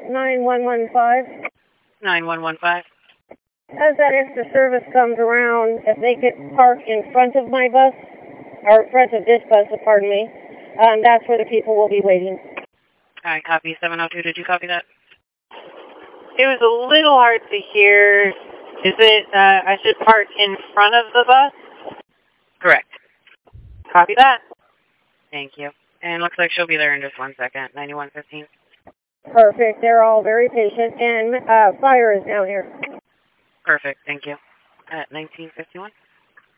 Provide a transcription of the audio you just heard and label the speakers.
Speaker 1: 9115.
Speaker 2: 9115.
Speaker 1: As that extra service comes around, if they could park in front of my bus, or in front of this bus, pardon me, that's where the people will be waiting.
Speaker 2: All right, copy 702. Did you copy that?
Speaker 3: It was a little hard to hear. Is it, I should park in front of the bus?
Speaker 2: Correct.
Speaker 3: Copy that.
Speaker 2: Thank you. And looks like she'll be there in just 1 second. 9115.
Speaker 1: Perfect. They're all very patient, and fire is down here.
Speaker 2: Perfect. Thank you. At 1951.